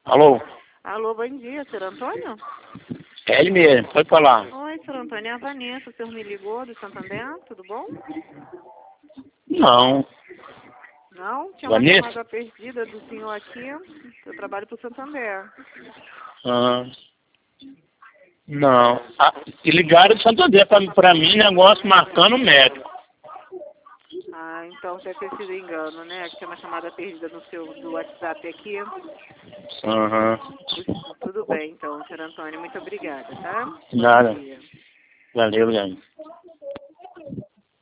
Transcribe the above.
Alô? Alô, bom dia, senhor Antônio? É ele mesmo, pode falar. Oi, senhor Antônio, é a Vanessa, o senhor me ligou do Santander, tudo bom? Não. Não? Tinha uma Vanessa? chamada perdida do senhor aqui, eu trabalho para o Santander. Ah, não. Ah, e ligaram de Santander pra mim, negócio marcando médico. Ah, então deve ter sido engano, né? Que tem uma chamada perdida no seu do WhatsApp aqui. Aham. Tudo bem, então, senhor Antônio, muito obrigada, tá? Bom Nada. dia. Valeu, Leandro.